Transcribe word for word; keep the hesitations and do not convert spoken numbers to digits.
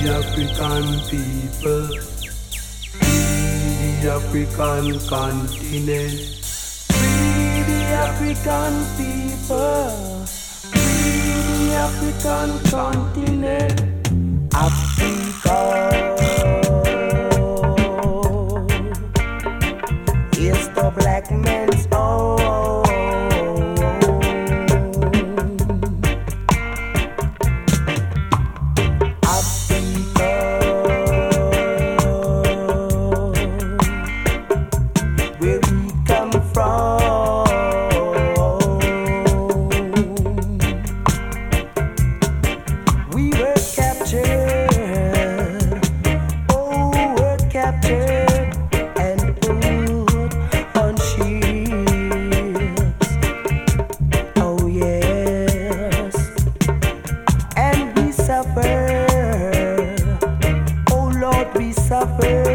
African people, free the African continent, free the African people, free the African continent, Africa is the black man's own. Suffer,